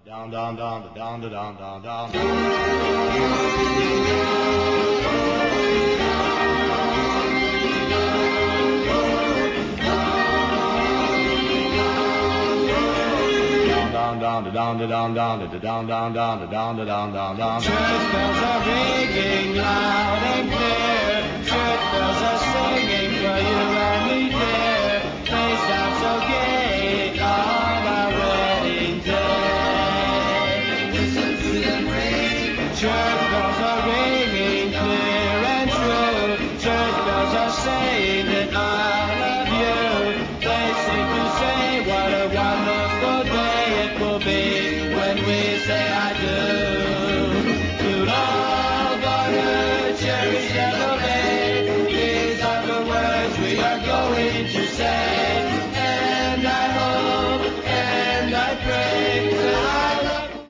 Down, down, down, down, down, down, down. Down, down, down, down, down, down, down, down, down, down, down, down. Church bells are ringing loud and clear. Church bells are singing for you and me, dear. They sound so gay on our wedding day. Listen to them ring. Church bells are ringing clear and true. Church bells are saying that I love you. They seem to say what a wonderful day it will be when we say I do.